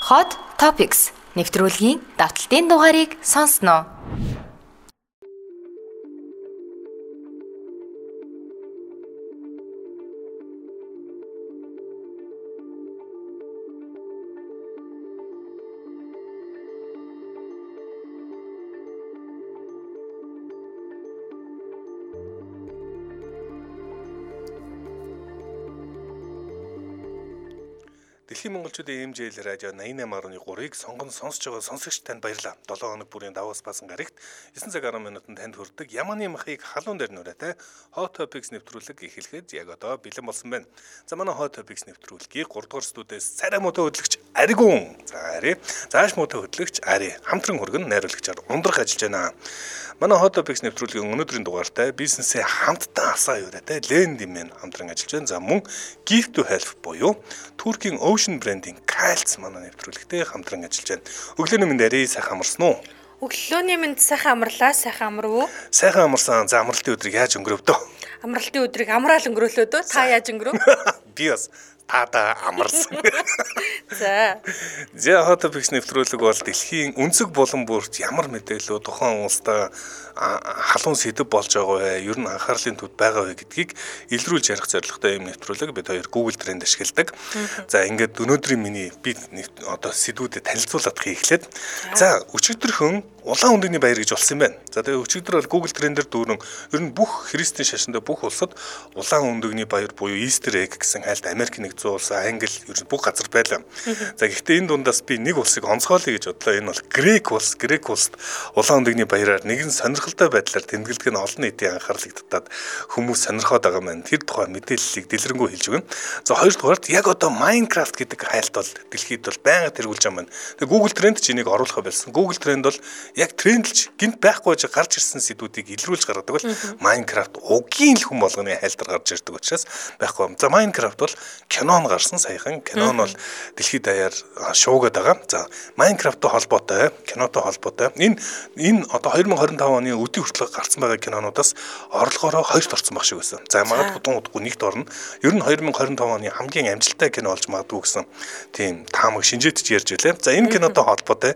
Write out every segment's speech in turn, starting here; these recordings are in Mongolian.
Hot Topics нэвтрүүлгийн давталтын дугаарыг сонсноо. Дэлхийн монголчуудын МЖЛ радио 88.3-ыг сонгон сонсож байгаа сонсогч танд баярлалаа. 7 хоног бүрийн даваас басан гарагт 9 цаг 10 минутанд танд хүрдэг Яманы махыг халуун дээр нүрээтэй Hot Topics нэвтрүүлэг эхлэхэд яг одоо бэлэн болсон байна. За манай Hot Topics нэвтрүүлгийг 3 дугаар студиэс царай муутай хөтлөгч Аригун. За Ари. Зааш муутай хөтлөгч Ари. Хамтран хөргөн найруулагчаар ундрах ажиллаж байна. Манай Hot Topics нэвтрүүлгийн өнөөдрийн дугаартай бизнесээ хамтдаа асаа юуратай Лендимен хамтран ажиллаж байна. За мөн Gift to Help буюу Туркийн Ocean брендинг Кайлц манай нэвтрүүлэгтэй хамтран ажиллаж байна. Өглөөний мэнд Ари сайхан амарсан уу? Өглөөний мэнд сайхан амарлаа, сайхан амарв уу? Сайхан амарсан. За амралтын өдрийг яаж өнгөрөвдөө? Амралтын өдрийг амраал өнгөрөөлөө дөө. Та яаж өнгөрөв? Би бас таада амарсан. За. Hot Topics нэвтрүүлэг бол дэлхийн өнцөг булан бүрт ямар мэдээлэл тухайн улстай халуун сэдв болж байгаа вэ? Ер нь анхаарлын төвд байгаа вэ гэдгийг илрүүлж ярих зорилготой юм нэвтрүүлэг. Бид хоёр Google Trend ашигладаг. За ингээд өнөөдрийн миний би одоо сэдвүүдэд танилцуулах эхлээд. За өчигдөрхөн улаан өндөгний баяр гэж болсон юм байна. За тэгээ өчигдөр бол Google Trend-ээр дүүрэн ер нь бүх христийн шашиндаа бүх улсад улаан өндөгний баяр буюу Easter egg гэсэн хайлт Америк нэгдсэн улс, Англи ер нь бүх газар байлаа. За гэхдээ энэ дундаас би нэг улсыг онцгойлъё гэж бодлоо. Энэ бол Грек улс. Грек улсад улаан өндөгний баяраар нэгэн сонирхолтой байдлаар тэмдэглэдэг нь олон нийтийн анхаарлыг татаад хүмүүс сонирхоод байгаа маань тэр тухай мэдээллийг дэлгэрэнгүй хэлж өгнө. За хоёрдугаарт яг одоо Minecraft гэдэг хайлт бол дэлхийд бол байнга тэргүүлж байгаа маань. Тэгээ Google Trend ч энийг оруулахаа болсон. Google Trend бол яг трендлж гинт байхгүй байж гарч ирсэн сэдвүүдийг илрүүлж гаргадаг бол Minecraft угийн л хүн болгоны хайлтар гарч ирдэг учраас байхгүй. За Minecraft бол кинон гарсан саяхан. Кинон бол дэлхийд даяар шуугаад байгаа. За Minecraft-тай холбоотой, кинотой холбоотой. Энэ одоо 2025 оны өдний хүртэл гарсан байгаа кинонуудаас орлогоороо хоёрт орсон баг шиг байсан. За магадгүй удахгүй нэгт орно. Ер нь 2025 оны хамгийн амжилттай кино болж магадгүй гэсэн тийм таамаг шинжээдч ярьж байлаа. За энэ кинотой холбоотой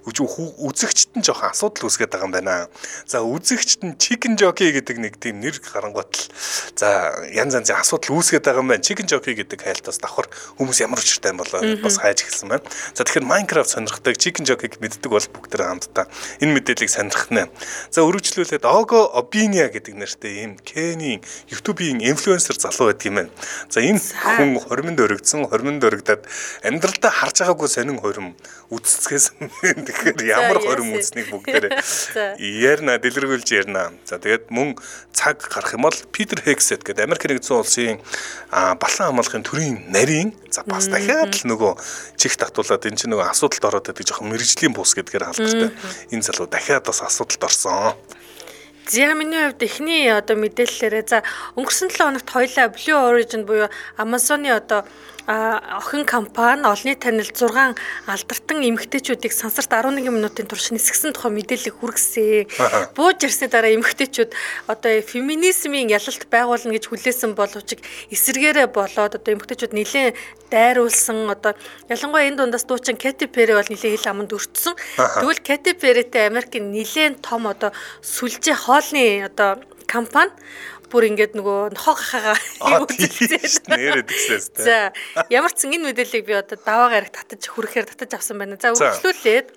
үзэгчд нь жоохон асуудал үүсгээд байгаа юм байна. За үзэгчд нь Chicken Jockey гэдэг нэг тийм нэр гарангуут л за янз янзын асуудал үүсгээд байгаа юм байна. Chicken Jockey гэдэг хайлтаас давхар хүмүүс ямар учиртай юм болоо бас хайж эхэлсэн байна. За тэгэхээр Minecraft сонирхдаг Chicken Jockey-г мэддэг бол бүгдээ хамтдаа энэ мэдээллийг сонирхнаа. За өргөжлүүлээд Ogo Obinia гэдэг нэртэй ийм Кенийн YouTube-ийн инфлюенсер залуу байдаг юм байна. За энэ хүн хормонд өргөдсөн, амьдралдаа харж байгаагүй сонин хорим үдцэцгээс тэгэхээр ямар хорим үдснийг бүгдээрээ ярина, дэлгэрүүлж ярина. За тэгээд мөн цаг гарах юм бол Питер Хексет гэдэг Америк нэгдсэн улсын балан хамгаалахын төрийн нарийн за бас дахиад л нөгөө чих татуулаад энэ чинь нөгөө асуудалд ороод байдаг жоохон мэрэгжлийн бус гэдгээр алдартай. Энэ залуу дахиад бас асуудалд орсон. За миний хувьд эхний одоо мэдээллээрээ за өнгөрсөн 7 хоногт хоёлаа Blue Origin буюу Amazon-ы одоо охин компани олонний танил 6 алдартан эмэгтэйчүүдийг сансарт 11 минутын турш нисгсэн тухай мэдээлэл хүргэсэн. Бууж ирсний дараа эмэгтэйчүүд одоо феминизмын ялалт байгуулна гэж хүлээсэн боловч эсэргээрээ болоод одоо эмэгтэйчүүд нэлээд дайруулсан одоо ялангуяа энэ дундаас дуучин Katy Perry бол нэлээд хил аманд өртсөн. Тэгвэл Katy Perryтэй Америкийн нэлээд том одоо сүлжээ хоолны одоо компани бүр ингээд нөгөө нохоо гахаага үзүүлсэн нэрээд гисэн. За ямар ч энэ мэдээллийг би одоо даваа гараг татаж авсан байна. За үргэлжлүүлээд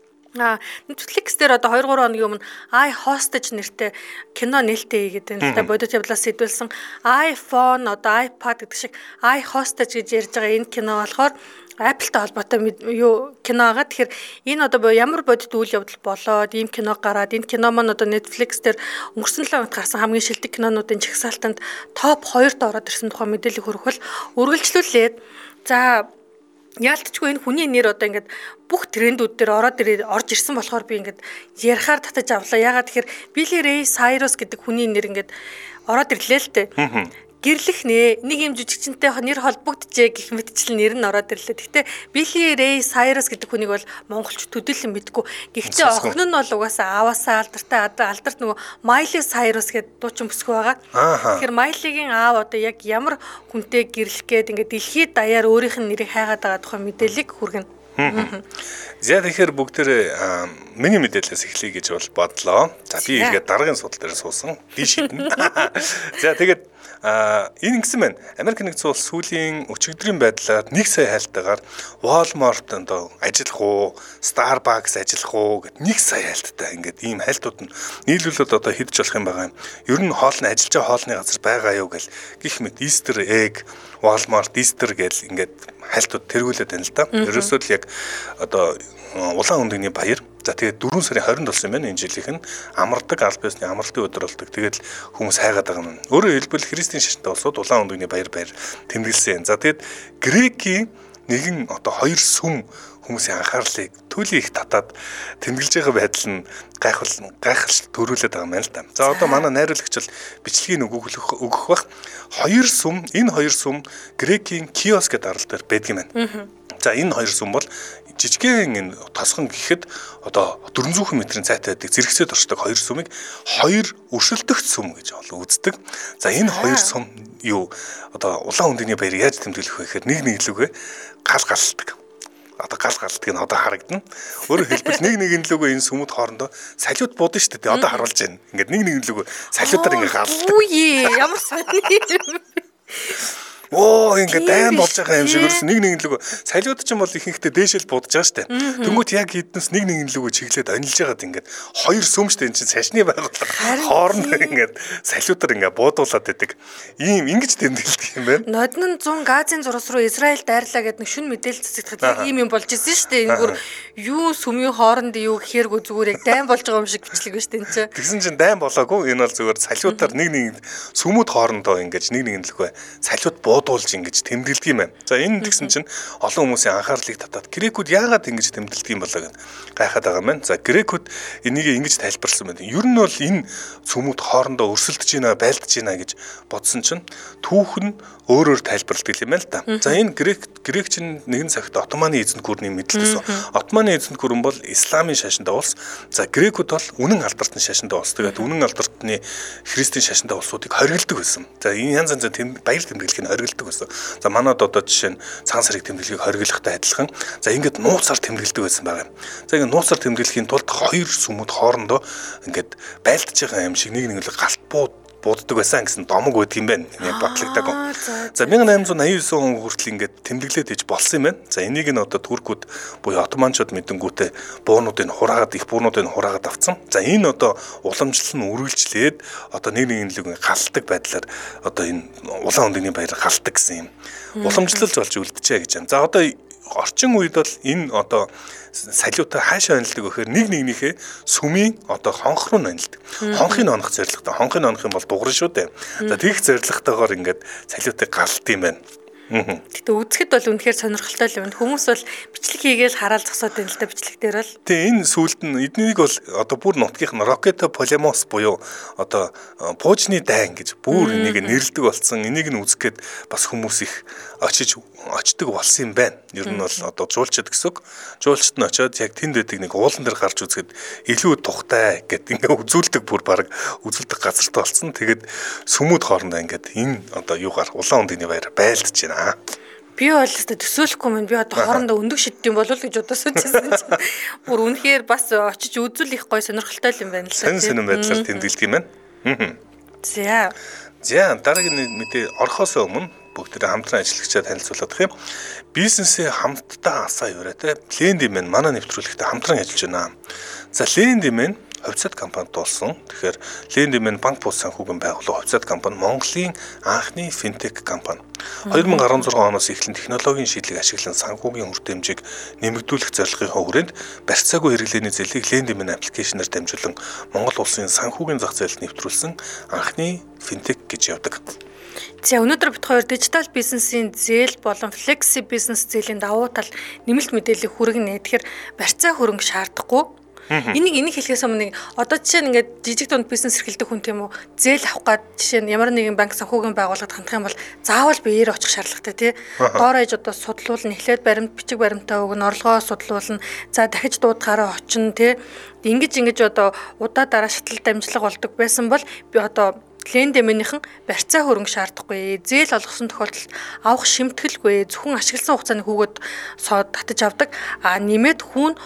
Netflix дээр одоо 2-3 хоногийн өмнө I Hostage нэртэй кино нээлттэй хийгээд байна. Бодит явдлаас сэдвэлсэн iPhone одоо iPad гэдэг шиг I Hostage гэж ярьж байгаа энэ кино болохоор Apple-тай холбоотой кино байгаа. Тэгэхээр энэ одоо ямар бодит үйл явдал болоод ийм кино гараад энэ кино маань одоо Netflix дээр өнгөрсөн 7 хоногт гарсан хамгийн шилдэг кинонуудын жагсаалтанд топ 2-т ороод ирсэн тухай мэдээлэл хүргэх үргэлжлүүлээд за яалтчгүй энэ хүний нэр одоо ингээд бүх трендүүд дээр орж ирсэн болохоор би ингээд ярихаар татаж авлаа. Ягаад тэгэхээр Billy Ray Cyrus гэдэг хүний нэр ингээд ороод ирлээ л дээ. гэрлэх нэ нэг юм жижигчэнтэй нэр холбогдчихэ гэх мэтчил нэр нь ороод ирлээ. Гэхдээ Billy Ray Cyrus гэдэг хүнийг бол монголч төдийлөн мэдгүй. Гэхдээ охин нь бол угаасаа ааваасаа алдарт нөгөө Miley Cyrus гэдэг дуучин бүсгүй байгаа. Тэгэхээр Miley-гийн аав одоо яг ямар хүнтэй гэрлэх гээд ингээд дэлхийд даяар өөрийнх нь нэрийг хайгаад байгаа тухай мэдээллийг хүргэнэ. За тэгэхээр бүгдээ миний мэдээлэлээс эхлэе гэж бол бодлоо. За би ингээд дараагийн судал дээр суусан. Би шийднэ. За тэгээд энэ ингэсэн байна. Америк нэгдсэн улс сүүлийн өчигдрийн байдлаар 1 сая хайлттайгаар Walmart одоо ажиллах уу, Starbucks ажиллах уу гэд 1 сая хайлттай ингээд ийм хайлтууд нь нийлүүлээд одоо хэдэж болох юм байгаа юм. Ер нь хоолны ажиллаж байгаа хоолны газар байгаа юу гэл гих мэт Easter egg, Walmart Easter гэл ингээд хайлтууд тэргүүлээд байна л да. Ерөөсөө л яг одоо улаан өндөгний баяр. За тэгээд 4 сарын 20-нд болсон юм байна энэ жилийнх нь. Амардаг аль биесний амралтын өдөр болдог. Тэгээд хүмүүс хайгаад байгаа юм. Өөрөөр хэлбэл Христийн шашинтай улсууд улаан өндөгний баяр тэмдэглэсэн. За тэгээд Грекийн нэгэн одоо 2 сүм хүмүүсийн анхаарлыг төлөй их татаад тэмдэглэж байгаа байдал нь гайхалтай төрүүлээд байгаа юм байна л да. За одоо манай найруулагч бол бичлэгийг өгөх бах. Энэ 2 сүм Грекийн Киос гэдэг арал дээр байдаг юм байна. За энэ 2 сүм бол жижигхэн энэ тосгон гэхэд одоо 400 метрийн цайтай байдаг зэрэгцээд оршдог 2 сүмийг 2 өршөлдөгч сүм гэж үздэг. За энэ 2 сүм юу одоо улаан өндөгний баяр яаж тэмдэглэх вэ гэхээр нэг лүгээ гал галдаг. Одоо гал галдаг нь одоо харагдана. Өөрөөр хэлбэл нэг лүгээ энэ сүмүүд хоорондоо салют будна шүү дээ. Одоо харуулж байна. Ингээд нэг лүгээ салютаар ингээд галдаг. Үе ямар сони. Ингээд дайм болж байгаа юм шиг ерөөс нэг лүгөө салиуд ч юм бол ихэнхдээ дээшэл будаж байгаа штэ. Тэнгүүт яг хіднес нэг лүгөө чиглээд онилж байгаад ингээд 2 сүм штэ энэ чинь цашны байгууллага хоорондоо ингээд салиутаар ингээд буудуулаад байдаг. Ийм ингэж тэмдэглэдэг юм байна. Нодон 100 Газын зурс руу Израиль дайрлаа гэдэг нэг шүн мэдээлэл цэцэгдэхэд яг ийм юм болж ирсэн штэ. Ингэвэр юу сүмийн хооронд юу гэхээргүй зүгээр яг дайм болж байгаа юм шиг бичлэг ба штэ энэ чинь. Тэгсэн чинь дайм болоогүй энэ бол зүгээр салиутаар нэг сүмүүд хоорондоо ингээд нэг лүгөө салиут буудуулж ингэж тэмдэглэдэг юм байна. За энэ тэгсэн чинь олон хүмүүсийн анхаарлыг татаад грекүүд яагаад ингэж тэмдэглэдэг юм болоо гэд гайхаад байгаа юм байна. За грекүүд энийг ингэж тайлбарласан байна. Ер нь бол энэ сүмүүд хоорондоо өрсөлдөж байна, байлдаж байна гэж бодсон чинь түүх нь өөрөөр тайлбарладаг юм байна л да. За энэ грек чинь нэгэн цагт Отоманы эзэнт гүрний мэдлэлтэйсэн. Отоманы эзэнт гүрэн бол исламын шашинтай улс. За грекүүд бол үнэн алдартны шашинтай улс. Тэгээд үнэн алдартны христийн шашинтай улсуудыг хоригддаг байсан. За энэ янз янзын баяр тэмдэглэхийг хоригддаг байсан. За манайд одоо жишээ нь цагаан сарыг тэмдэглэхийг хоригдлохтой адилхан. За ингээд нууцаар тэмдэглэдэг байсан байгаа юм. За ингээд нууцаар тэмдэглэхийн тулд 2 сүмүүд хоорондоо ингээд байлдаж байгаа юм шиг нэг л галт бууддаг байсан гэсэн домог байдаг юм байна. Ингээд батлагдаагүй. За 1889 он хүртэл ингээд тэмдэглээд иж болсон юм байна. За энийг нь одоо туркууд буюу отоманчууд мэдэнгүүтээ буунуудыг хураагаад их буунуудыг хураагаад авцсан. За энэ одоо уламжлал нь үргэлжлээд одоо нэг л галдаг байдлаар одоо энэ улаан өндөгний баяр галдаг гэсэн юм. Уламжлалж болж үлджээ гэж байна. За одоо орчин үед бол энэ одоо салиутаа хаашаа онилдог гэхээр нэгнийхээ сүмийн одоо хонх руу онилдог. Хонхыг онох зорилготой. Хонхыг онох юм бол дугран шүү дээ. За тэгэх зорилготойгоор ингээд салиутыг галт юм байна. Гэтэ үзэхэд бол үнэхээр сонирхолтой юм. Хүмүүс бол бичлэг хийгээл хараад зогсоод байна л да бичлэг дээр бол. Тэгээ энэ сүулт нь эднийг бол одоо бүр нутгийнх нь Рокето Полемос буюу одоо пуужны дайн гэж бүр энийг нэрлдэг болсон. Энийг нь үзэх гээд бас хүмүүс их очдөг болсон юм байна. Ер нь бол одоо жуулчд гэсэн үг. Жуулчд нь очиод яг тэнд байдаг нэг уулан дээр гарч үзэхэд илүү тухтай гэд ингээ үзүүлдэг бүр баг үзүүлдэг газартай болсон. Тэгээд сүмүүд хоорондоо ингээд энэ одоо юугаар улаан өндөгний баяр байлдаж байна. Би бол төсөөлөхгүй мэн. Би одоо хоорондоо өндөг шиддэм болов гэж бодосоо чийсэн чинь. Бүр үнэхээр бас очиж үзүүл их гой сонирхолтой юм байна л да. Сонин байдлаар тэмдэглэдэг юм байна. За дараагийн мэдээ орохоос өмнө бүгд хамтран ажиллагчаа танилцуулах юм. Бизнесээ хамтдаа асаа юуратай Lendman манай нэвтрүүлэгтээ хамтран ажиллаж байна. За Lendman хувьцаат компанид болсон. Тэгэхээр Lendman банк бус санхүүгийн байгууллага хувьцаат компани Монголын анхны финтек компани. 2016 оноос эхлэн технологийн шийдлийг ашиглан санхүүгийн үр хэмжээг нэмэгдүүлэх зорилгын хүрээнд барьцаагүй хэрэглээний зээлийг Lendman аппликейшнээр дамжуулан Монгол улсын санхүүгийн зах зээлд нэвтрүүлсэн анхны финтек гэж явдаг. За өнөөдөр бид хоёр дижитал бизнесийн зээл болон флекси бизнес зээлийн давуу тал нэмэлт мэдээлэл хүргэнэ. Тэгэхээр барьцаа хөрөнгө шаардахгүй. Энийг хэлэхээс өмнө одоо жишээ нь ингээд жижиг дунд бизнес эрхэлдэг хүн тийм үү зээл авах гад жишээ нь ямар нэгэн банк санхүүгийн байгууллагад хандах юм бол заавал биеэр очих шаардлагатай тий. Доор ээж одоо судлуулна, эхлээд баримт бичиг баримтаа өгнө, орлогоо судлуулна, за дахиж дуудахаараа очино тий. Ингэж одоо удаа дараа шатлал дамжлага болдог байсан бол би одоо лендэмийнхэн барьцаа хөрөнгө шаардахгүй. Зээл олгосон тохиолдолд авах шимтгэлгүй. Зөвхөн ашигласан хугацааны хүүгээд соод татаж авдаг. Нэмээд хүүн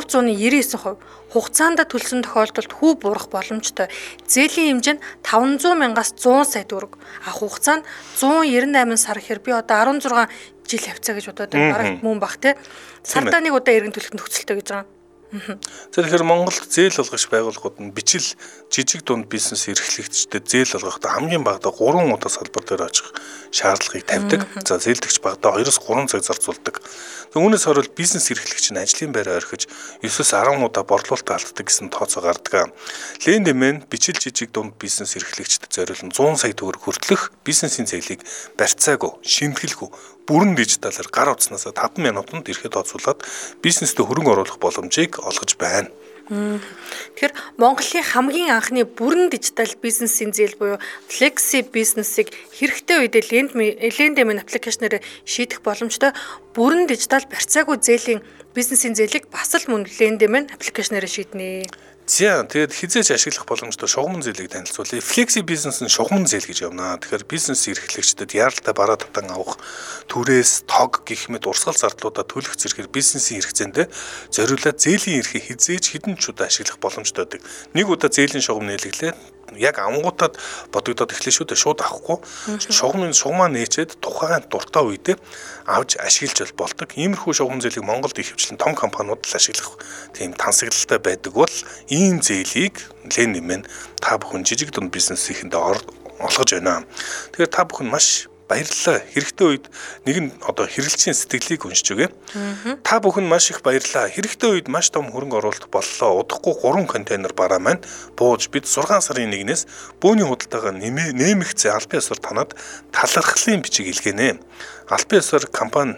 399%. Хугацаанд төлсөн тохиолдолд хүү буурах боломжтой. Зээлийн хэмжээ нь 500 мянгаас 100 сая төгрөг. Хугацаа нь 198 сар гэхээр би одоо 16 жил явцаа гэж бодоод байна. Бараг мөн бах те. Сардаа нэг удаа эргэн төлөх нөхцөлтэй гэж байгаа. Тэгэхээр Монголд зээл олгогч байгууллагууд нь бичил жижиг дунд бизнес эрхлэгчдэд зээл олгохдоо хамгийн багадаа 3 удаа салбар дээр очих шаардлагыг тавьдаг. За зээлдэгч багадаа 2-3 цаг зарцуулдаг. Үүнээс орол бизнес эрхлэгч нь ажлын байраа орхиж 9-10 удаа борлуулалт алддаг гэсэн тооцоо гардаг. Лендэмэн бичил жижиг дунд бизнес эрхлэгчдэд зориулсан 100 сая төгрөг хүртэлх бизнесийн зээлийг барьцаагүй, шимтгэлгүй бүрэн дижиталаар гар утснаас 5 минутанд ирэхэд тооцоолоод бизнестэй хөрөнгө оруулах боломжийг олгож байна. Тэгэхээр Монголын хамгийн анхны бүрэн дижитал бизнесийн зээл буюу Flexi бизнесийг хэрэгтэй үедээ Lendemain аппликейшнээр шийдэх боломжтой бүрэн дижитал барьцаагүй зээлийн бизнесийн зээлийг бас л мөн Lendemain аппликейшнээр шийднэ. За тэгээд хизээч ашиглах боломжтой шугамн зээлийг танилцуулъя. Flexi бизнес нь шугамн зээл гэж явна. Тэгэхээр бизнес эрхлэгчдэд яаралтай бараа татан авах түрээс тог гэх мэт урсгал зардлуудаа төлөх зэрэгээр бизнесийн хэрэгцээндээ зориулаад зээлийн эрхийг хизээч хэдэн ч удаа ашиглах боломжтой байдаг. Нэг удаа зээлийн шугам нээлгэлээ яг ангуудад бодогдоод эхлэх шүү дээ, шууд авахгүй. Шугамаа нээчээд тухайн дуртай үедээ авч ашиглаж болдог. Иймэрхүү шугам зээлийг Монголд ихэвчлэн том компаниуд л ашиглах тийм тансаглалтай байдаг бол ийм зээлийг Lendemain та бүхэн жижиг дунд бизнесийнхэндээ олгож байна. Тэгэхээр та бүхэн маш баярлалаа. Хэрэгтэй үед нэгэн одоо хэрэглэгчийн сэтгэлийг уншиж өгье. Та бүхэн маш их баярлалаа. Хэрэгтэй үед маш том хөрөнгө оруулалт боллоо. Удахгүй 3 контейнер бараа маань бууж бид 6 сарын 1-ээс бөөний худалдаага нэмэгцээ албан ёсоор танад талархлын бичиг илгээнэ. Албан ёсоор компани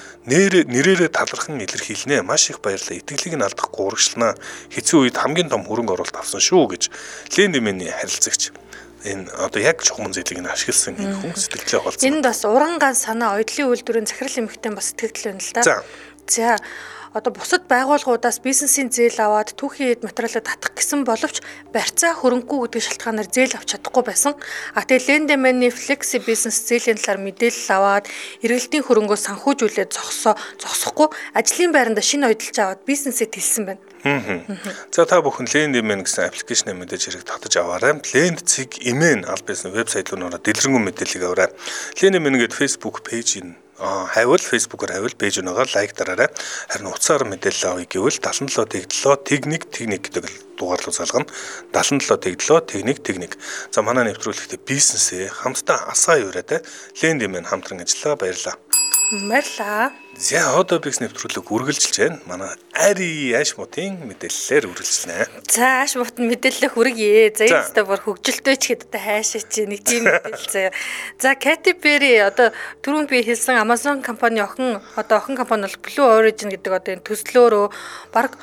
нэрээрээ талархан илэрхийлнэ. Маш их баярлалаа. Итгэлийг нь алдахгүй урагшлана. Хэцүү үед хамгийн том хөрөнгө оруулалт авсан шүү гэж Lendemain-ийн харилцагч энэ одоо яг чухам зээлийг нь ашигласан хүн сэтгэлээ олцсон. Энд бас уранган санаа ойдлын үйлдвэрийн захирал эмэгтэй бас сэтгэл байна л да. За одоо бусад байгууллагуудаас бизнесийн зээл аваад түүхийн эд материалыг татах гэсэн боловч барьцаа хөрөнгөгүй гэдэг шалтгаанаар зээл авч чадахгүй байсан. Тэгээд Lendemain-ийн Flexi бизнес зээлийн талаар мэдээлэл аваад эргэлтийн хөрөнгөө санхүүжүүлээд зогсохгүй ажлын байранда шинэ ойдолж аваад бизнесээ тэлсэн байна. За та бүхэн Lendemain гэсэн аппликейшнийг мэдээж хэрэг татаж аваарай. Lend.Cig.in албан вебсайт руу дэлгэрэнгүй мэдээллийг аваарай. Lendemain гэдэг Facebook пэйжийн хайвал фэйсбүүкээр хайвал пэйж унагаар лайк дараарай. Харин утсаар мэдээлэл авъя гэвэл 77 тэгдлөө техник гэдэг дугаарлуу залгана. 77 тэгдлөө техник. За манай нэвтрүүлэгтээ бизнесээ хамтдаа асаа юураатай Lendemain хамтран ажиллаа. Баярлалаа. Баярлалаа. За одоо бикс нэвтрүүлэг үргэлжилж байна. Манай Ари Ашмутын мэдээллээр үргэлжлэнэ. За Ашмут мэдээлэл хүргье. За энэ өстө бүр хөгжилтэй ч гэдэг хайшаа чи нэг тийм мэдээлэл заяа. За Katy Perry одоо түрүүнд би хэлсэн Amazon компани охин компани бол Blue Origin гэдэг одоо энэ төслөөрөө баг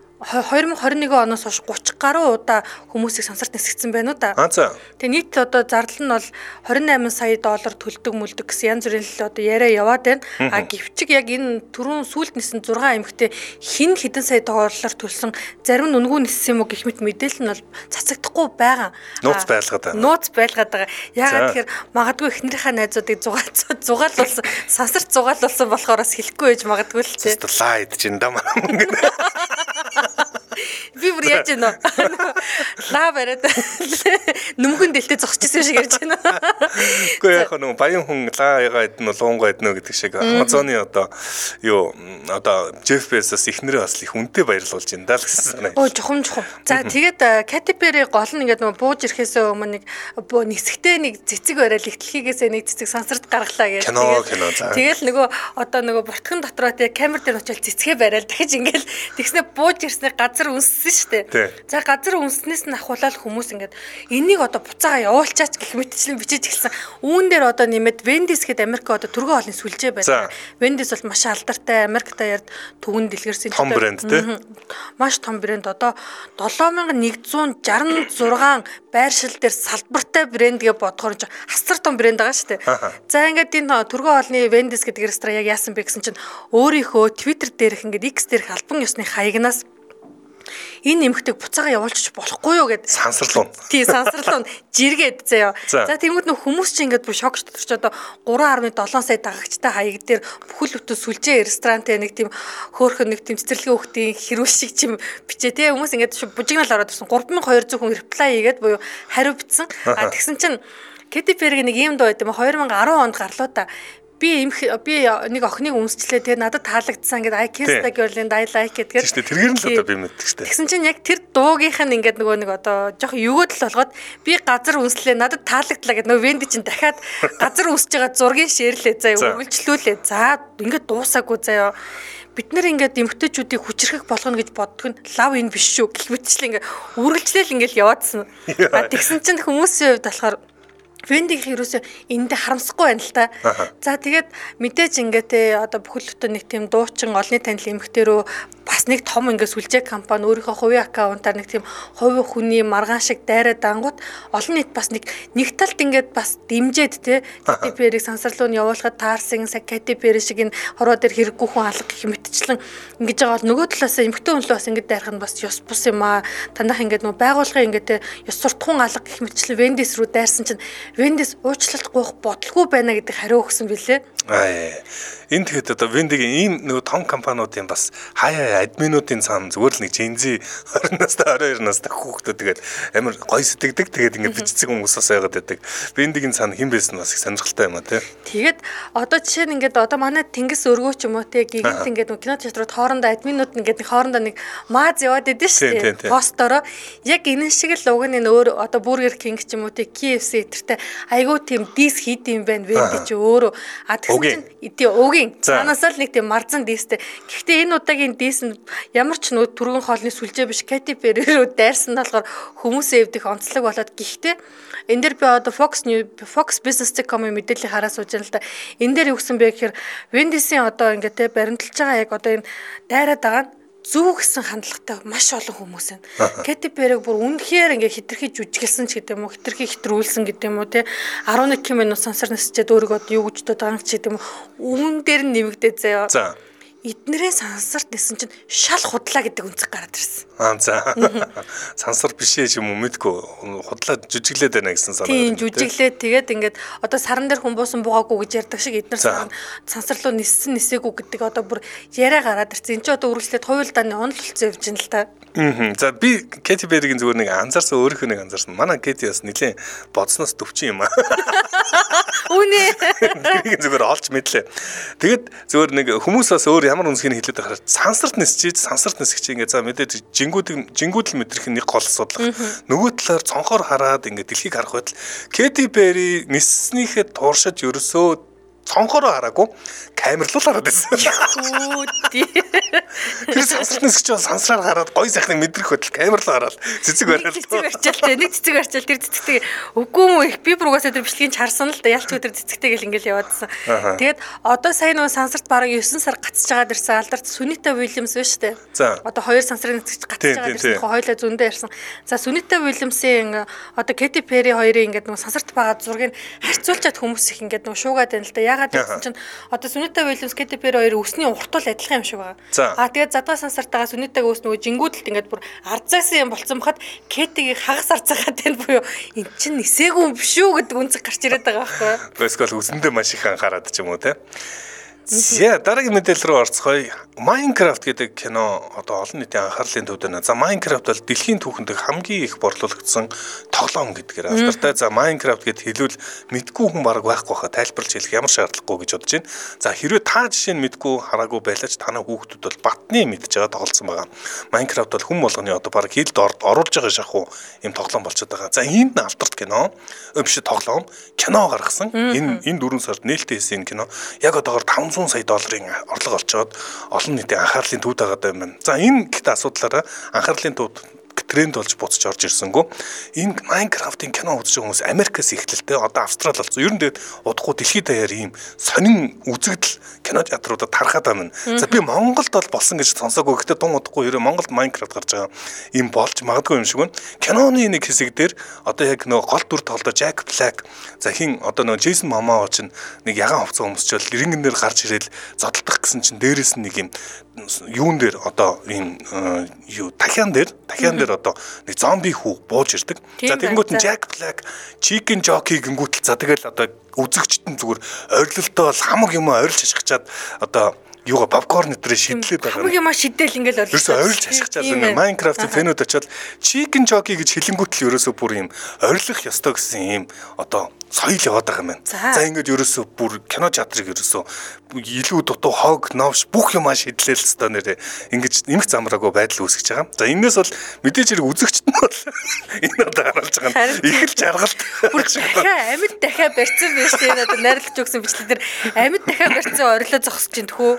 2021 оноос хойш 30 гаруй удаа хүмүүсийг сансарт нисгдсэн байна уу да. Тэгээ нийт одоо зардал нь бол 28 сая доллар төлдөг мүлдэг гэсэн янз бүрийн л одоо яриа яваад байна. Гэвчиг яг энэ түрүүн сүүлд нисэн 6 эмэгтэй хин хэдэн сая доллар төлсөн зарим нь үнгүй ниссэн юм уу гэх мэт мэдээлэл нь бол цацагдахгүй байгаа. Нууц байлгаад байгаа. Яагаад тэгэхээр магадгүй эхнэрийнхээ найзуудыг зугаалуулсан сансарт зугаалуулсан болохоор бас хэлэхгүй байж магадгүй л тийм. Слайд чинь даа. Би бүр яаж юм бэ? Лав яриад нүмхэн дэлтэй зогсчихсан шиг ярьж байна. Үгүй яг нэг баян хүн лаага идэн луунгаа идэнэ гэдэг шиг Amazon-ы одоо Jeff Bezos эхнэрээ бас их үнэтэй баярлуулж байна даа л гэсэн санаа. Жухам. За тэгээд Katy Perry гол нь ингээд нөгөө бууж ирэхээс өмнө нэг нисгтээ нэг цэцэг барайл ихтлхийгээс нэг цэцэг сансарт гаргалаа гэж. Тэгэл нөгөө буртхан дотроо тэг камер дээр очил цэцгээ барайл дахиж ингээд тэгснэ бууж ирснээр газар үнссэн шүү дээ. За газар үнснээс нь ахуулаад хүмүүс ингээд энийг одоо буцаага явуулчаач гэх мэтчлэн бичиж эхэлсэн. Үүн дээр одоо нэмээд Wendy's гэдэг Америк одоо түргэн хоолны сүлжээ байдаг. Wendy's бол маш алдартай Америкта ярд түгэн дэлгэрсэн том брэнд тий. Маш том брэнд одоо 7166 байршил дээр салбартай брэнд гэж бодохоор ч хасар том брэнд байгаа шүү дээ. За ингээд энэ түргэн хоолны Wendy's гэдэг ресторан яг яасан бэ гэсэн чинь өөрийнхөө Twitter дээрх ингээд X дээрх албан ёсны хаягнаас Энэ эмэгтэйг буцаага явуулчих болохгүй юу гэд сансарлуун. Тий, сансарлуун жиргээд заяа. За тэгмүүд нөх хүмүүс чинь ингээд бүр шокч төрч одоо 3.7 сая дагагчтай хаяг дээр бүхэл бүтэн сүлжээ ресторант нэг тийм хөөхөн нэг тийм цэцэрлэгийн хүүхдийн хэрүүл шиг чим бичээ те хүмүүс ингээд бужигнаал ороод ирсэн 3200 хүн reply хийгээд буюу хариу бичсэн. Тэгсэн чинь Katy Perry нэг ийм дуу байт юм 2010 онд гарлуу та. Би нэг охиныг өмсчлээ тэгээ надад таалагдсан ингээд I kissed the girl and I like it гэдэг. Тэгсэн тэргээр нь л одоо би мэддэг штэ. Тэгсэн чинь яг тэр дуугийнх нь ингээд нөгөө нэг одоо жоох өгөөд л болгоод би газар үнслээ надад таалагдлаа гэдэг нөгөө Венди чинь дахиад газар үнсэж байгаа зургийг шеэрлээ заяа үргэлжлүүлээ. За ингээд дуусаагүй заяа. Бид нэр ингээд эмгтээчүүдийг хүчрэхэг болгоно гэж боддог нь лав энэ биш шүү гэх мэтчлээ ингээд үргэлжлээл ингээд яваадсан. Тэгсэн чинь хүмүүсийн хувьд болохоор Вендиг ерөөсөө эндээ харамсахгүй байна л та. За тэгээд мэдээж ингээд те одоо бүхэл бүтэн нэг тийм дуучин олонний танил эмэгтэйрөө бас нэг том ингээд сүлжээ компани өөрийнхөө хувийн аккаунтаар нэг тийм хувийн хүний маргаан шиг дайраад ангууд олон нийт бас нэг талд ингээд бас дэмжээд те Katy Perry-г сансарлуун явуулахад таарсан Katy Perry шиг энэ хороо дээр хэрэггүй хүн алга гэх мэтчлэн ингэж байгаа бол нөгөө талаас эмэгтэй хүн л бас ингээд дайрах нь бас ёс бус юм аа. Танах ингээд нөгөө байгууллагын ингээд те ёс суртахуун алга гэх мэтчлэн Вендис рүү дайрсан чинь Вендис уучлалт гуйх бодлого байна гэдэг хариу өгсөн билээ. Энэ тэгэхэд одоо Вендигийн ийм нөгөө том компаниудын бас хаяа админуудын цаана зүгээр л нэг Gen-Z 20-наас 22 настай хүүхдүүд тэгээд амар гоё сэтгэдэг тэгээд ингээд бичдэг хүмүүс бас байгаад байдаг. Вендигийн цаана хэн байсан бас их сонирхолтой юм а тий. Тэгээд одоо жишээ нь ингээд одоо манай Тэнгис өргөө ч юм уу тий гигэнт ингээд кино театрууд хоорондоо админууд ингээд хоорондоо нэг мааз яваад идэв шүү дээ. Постороо яг энэ шиг л уг нь өөр одоо Burger King ч юм уу тий KFC этертэй айгуу тийм дис хийд юм байна Венди ч өөрөө тэгсэн чинь өгийн цаанаас л нэг тийм марзан дистэй. Гэхдээ энэ удаагийн дис нь ямар ч нөө түргэн хоолны сүлжээ биш Katy Perry рүү дайрсан талгаар хүмүүсийн эвдэх онцлог болоод гэхдээ энэ дээр би одоо Fox Business.com мэдээллийг хараа сууж байна л да. Энэ дээр юу гэсэн бэ гэхээр Вендисийн одоо ингээд те баримталж байгаа яг одоо энэ дайраад байгаа нь зүг гэсэн хандлагатай маш олон хүмүүс байна. Katy Perry-г бүр үнэхээр ингээ хитрхи жүжиглсэн ч гэдэг юм уу, хитрхи хитрүүлсэн гэдэг юм уу те 11 минут сансар насчаад өөрийгөө юу гэж дуудаад ч гэдэг юм уу. Үүн дээр нь нэмэгдээ заяа. За. Эднэрээ сансарт нисэн чинь шал худлаа гэдэг үнцэг гараад ирсэн. За. Сансар биш ээ юм уу мэдгүй худлаа жүжиглээд байна гэсэн санаа. Тийм жүжиглээд тэгээд ингээд одоо саран дээр хүн буусан буугаагүй гэж ярьдаг шиг эднэр сансар руу ниссэн нисээгүй гэдэг одоо бүр яриа гараад ирсэн. Энд чинь одоо үргэлжлээд хуйлдааны онолцсон явж байна л та. За би Katy Perry-гийн зүгээр нэг анзаарсан өөрийнхөө нэг анзаарсан. Манай Katy бас нэлээд бодсноос төвчин юм аа. Үнэ. Тэрийг зүгээр олж мэдлээ. Тэгээд зүгээр нэг хүмүүс бас өөр ямар үнсгийг хэлээд байхаар сансарт нисчиж сансарт нисгч ингээд за мэдээж жингүүд л мэдрэх нэг гол асуудал. Нөгөө талаар цонхоор хараад ингээд дэлхийг харах байтал Katy Perry ниснийхээ тууршиж ерөөсөө цонхоор хараагүй камерлуул хараад байсан. Тэр сансарнаас гэж сансраар хараад гой сайхныг мэдрэх хөдөл камерлуу хараад цэцэг бариад. Нэг цэцэг арчаал тэр цэцэгтэй үгүй мүү их би бүргээс тэр бичлэгийг харсан л да ялч өдөр цэцэгтэй гэл ингээл яваадсан. Тэгээд одоо сая нөгөө сансарт бараг 9 сар гацж байгаад ирсэн алдарт Sunita Williams биш үү? Одоо 2 сансрын цэцэг гацж байгаад ирсэн хойлоо зөндөө ярьсан. За Sunita Williams-ийн одоо Katy Perry хоёрын ингээд нөгөө сансарт байгаа зургийг харьцуулчаад хүмүүс их ингээд нөгөө шуугаад байна л да. Ягаад гэсэн чинь одоо Sunita Williams Katy Perry хоёр өсний уртуул адилхан юм шиг байгаа. Тэгээд задгаа сансартаа Sunita-г өс нөгөө жингүүдэлт ингээд бүр арзаасан юм болцсон бахад Katy-г хагас арзаагаад байна буюу эн чинь нисээгүй юм биш үү гэдэг үнцэг гарч ирээд байгаа байхгүй. Эсвэл үсэндээ маш их анхаарад ч юм уу те. За дараагийн мэдээлэл рүү орцгоё. Minecraft гэдэг кино одоо олон нийтийн анхаарлын төвд байна. За Minecraft бол дэлхийн түүхэнд хамгийн их борлуулагдсан тоглоом гэдгээр алдартай. За Minecraft гэд хэлвэл мэдгүй хүн бараг байхгүй хаа тайлбарлаж хэлэх ямар шаардлагагүй гэж бодож байна. За хэрвээ та жишээ нь мэдгүй хараагүй байлаач танай хүүхдүүд бол батны мэдж байгаа тоглолцсон байгаа. Minecraft бол хүн болгоны одоо бараг хилд оруулж байгаа шахуу юм тоглоом болчиход байгаа. За энэ алдарт кино биш тоглоом кино гаргасан. Энэ 4 сард нээлттэй хийсэн кино яг одоогоор 500 сая долларын орлого олцоод олон нийтийн анхаарлын төвд байгаа юм байна. За энэ гэхдээ асуудлаараа анхаарлын төвд тренд болж буцаж орж ирсэнгүү. Энэ Майнкрафтын кино үзэж байгаа хүмүүс Америкээс эхлэлтэй одоо Австрали болсон. Ер нь тэгээд удахгүй дэлхийд даяар ийм сонин үзэгдэл кино театруудад тархаад байна. За би Монголд бол болсон гэж сонсоогүй. Гэхдээ тун удахгүй ерөө Монголд Майнкрафт гарч байгаа ийм болж магадгүй юм шиг байна. Киноны нэг хэсэг дээр одоо яг нөгөө гол дүр тоглоо Jack Black за хин одоо нөгөө Jason Momoa ч нэг ягаан хувцас өмсчөөл рингэн дээр гарч ирэл зодтолдох гэсэн чинь дээрээс нь нэг юм юун дээр одоо ийм юу дахиан дээр одоо нэг зомби хүү бууж ирдэг. За тэгэнгүүт нь Jack Black Chicken Jockey гингүүтэл за тэгэл одоо үзэгчд нь зүгээр ойрлолтоо бол хамаг юм ойрлж ашигчаад одоо юугаа попкорн өдрөө шидлээд байгаа. Хамаг юм шидэл ингээл ойрлж ашигчаад байна. Майнкрафтын фэнүүд очоод Chicken Jockey гэж хэлэнгүүтэл ерөөсөө бүр юм ойрлох ёстой гэсэн юм одоо соёл яваад байгаа юм байна. За ингээд ерөөсөө бүр кино театрыг ерөөсөө илүү дутуу хог новш бүх юмаа шидлээл өстой нэрээ ингэж нэмэх замраагүй байдал үүсгэж байгаа. За энэс бол мэдээж хэрэг үзэгчд нь бол энэ одоо харуулж байгаа нь их л жаргалт. Бүр дахиад амьд дахиад барьсан биш тийм одоо найрлаж өгсөн бичлэг дээр амьд дахиад барьсан орилоо зогсож чинь тхүү.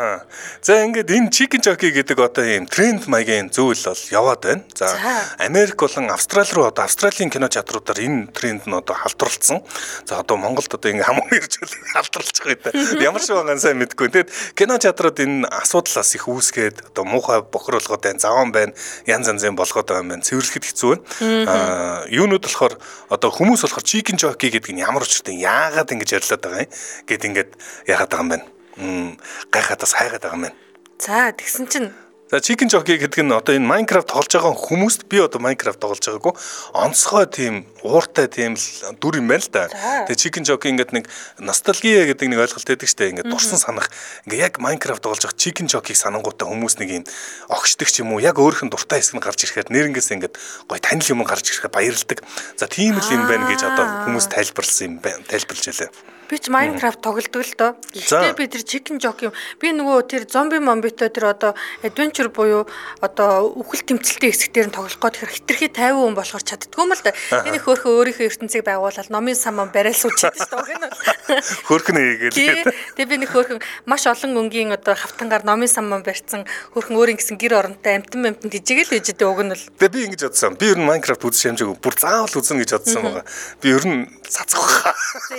За ингээд энэ Chicken Jockey гэдэг одоо ийм тренд маягийн зүйл бол яваад байна. За Америк болон Австрали руу одоо Австралийн кино театруудаар энэ тренд нь одоо халдварлцсан. За одоо Монголд одоо ингэ хамаг ирж халдварлаж байгаа юм. Ямар ч байгаа сайн мэдгүй. Тэгэд кино театрууд энэ асуудлаас их үүсгээд одоо муухай бохируулгууд байна, заван байна, янз янзын болгоод байгаа юм байна. Цэвэрлэхэд хэцүү байна. Юунууд болохоор одоо хүмүүс болохоор Chicken Jockey гэдэг нь ямар учиртай яагаад ингэж ярьлаад байгаа юм гэд ингээд яагаад байгаа юм байна. Гайхаад бас хайгаад байгаа юм байна. За тэгсэн чинь за Chicken Jockey гэдэг нь одоо энэ Minecraft тоглож байгаа хүмүүст би одоо Minecraft тоглож байгаагүй онцгой тийм ууртай тийм дүр юм байна л да. Тэгээ Chicken Jockey ингээд нэг ностальгия гэдэг нэг ойлголт байдаг штэ ингээд дурсан санах ингээд яг Minecraft тоглож байгаа Chicken Jockey санангуудаа хүмүүс нэг юм огшдаг ч юм уу яг өөрийнх нь дуртай хэсэг нь гарч ирэхэд нэрнгээс ингээд гой танил юм гарч ирэхэд баярлдаг. За тийм л юм байна гэж одоо хүмүүс тайлбарлсан юм байна. Тайлбарлаж байлаа. Би ч Minecraft тоглодог л доо. Гэхдээ би тэр Chicken Jockey би нөгөө тэр зомби момбито тэр одоо adventure буюу одоо үхэл тэмцэлтэй хэсэг дээр нь тоглох гээд тэр хитрхи 50 хүн болохоор чаддгүй юм л да. Энэ хөөхөө өөрийнхөө ертөнцийг байгуулаад номын саман барайл суучихад шүү дээ. Хөөхнө хийгээл. Тэгээ би нэг хөөхөн маш олон өнгийн одоо хавтангаар номын саман барьсан хөөхөн өөрийн гэсэн гэр оронтой амтан тийжээл ээжэдээ уг нь л. Тэгээ би ингэж бодсон. Би ер нь Minecraft үзэж хэмжээгүй. Бүр заавал үзнэ гэж бодсон байгаа. Би ер нь цацгах.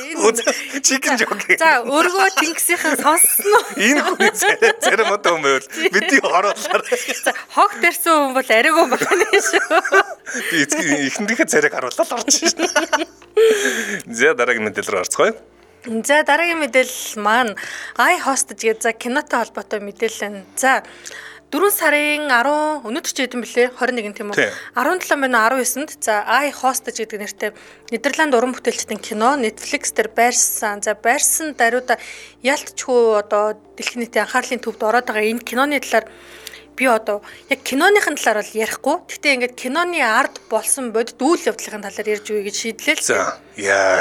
Chicken Jockey. За өргөө тэнгисийнхэн сонссон уу? Энэ хүний зарим одоо юм байвал бидний хороолаар. За хог дэрсэн хүн бол арайгүй байна шүү. Би эхэндийнхээ царайг харуулаад орж шин. За дараагийн мэдээлэл рүү орцгоё. За дараагийн мэдээлэл маань iHostage гэдэг за кинотой холбоотой мэдээлэл байна. За 4 сарын 10 өнөөдөр ч хэдэн блэ 21 тийм үү 17 байна 19-нд за iHostage гэдэг нэртэй Нидерланд уран бүтээлчдийн кино Netflix дээр байрсан. За байрсан даруйда ялтчгүй одоо дэлхийн нийтийн анхаарлын төвд ороод байгаа энэ киноны талаар би одоо яг киноныхын талаар бол ярихгүй. Гэхдээ ингээд киноны ард болсон бодит үйл явдлын талаар ярьж өгье гэж шийдлээ л. За яа.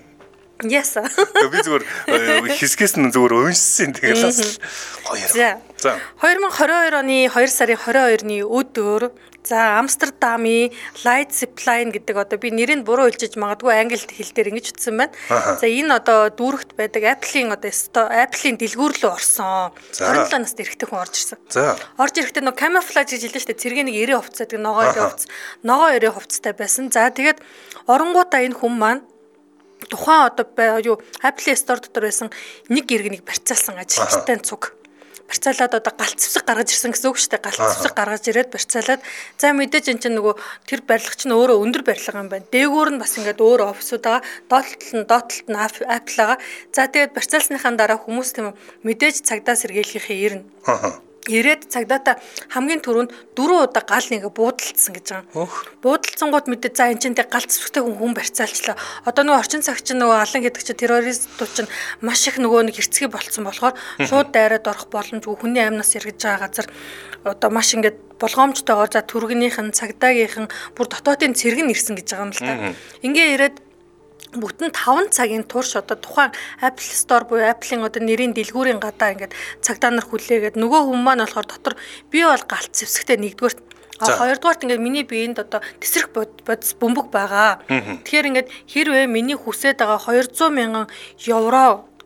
Яса. Би зүгээр хэсгээс нь зүгээр уншсан тэгэл бас хоёр. За 2022 оны 2 сарын 22-ны өдөр за Амстердамын Leidseplein гэдэг одоо би нэрийг буруу хэлж магадгүй англи хэл дээр ингэж утсан байна. За энэ одоо дүүрэгт байдаг Apple-ийн одоо Apple-ийн дэлгүүр рүү орсон. 27 настай эрэгтэй хүн орж ирсэн. За орж ирэхдээ нөгөө camouflage гэж хэлсэн шүү дээ. Цэргийн нэг 90 хувцас гэдэг ногоо 90 хувцас. Ногоо 90 хувцастай байсан. За тэгээд оронгуудаа энэ хүн маань тухайн одоо юу Apple Store дотор байсан нэг иргэнийг барьцаалсан ажилчтай цуг. Барьцаалаад одоо галт цэвсэг гаргаж ирсэн гэсэн үг шүү дээ. Галт цэвсэг гаргаж ирээд барьцаалаад за мэдээж эн чинь нөгөө тэр барилгач нь өөрөө өндөр барилга юм байна. Дээгүүр нь бас ингээд өөр офисууд байгаа. Доотлолт нь Apple байгаа. За тэгээд барьцаалсныхаа дараа хүмүүс тийм мэдээж цагдаа сэргийлэхээ ирнэ. Ирээд цагдаатай хамгийн түрүүнд 4 удаа гал нэгэ буудалцсан гэж байгаа. Буудалцсангууд мэдээ за энэ чинь гал цэвсэгтэй хүн барьцаалчлаа. Одоо нөгөө орчин цагч нөгөө алан гэдэг чинь террористууд чинь маш их нөгөө нэг хэрцгий болцсон болохоор шууд дайраад орох боломжгүй хүний амнаас эргэж байгаа газар одоо маш ингээд болгоомжтойгоор за түргэнийх нь цагдаагийнхан бүр дотоодын цэрэг нь ирсэн гэж байгаа юм л та. Ингээ ирээд бүтэн 5 цагийн турш одоо тухайн Apple Store буюу Apple-ийн одоо нэрийн дэлгүүрийн гадаа ингээд цагдаа нар хүлээгээд нөгөө хүн маань болохоор дотор би бол галт зэвсэгтэй нэгдүгээрт хоёрдугаарт ингээд миний биеинд одоо тесрэх бодис бөмбөг байгаа. Тэгэхээр ингээд хэрвээ миний хүсээд байгаа 200,000 евро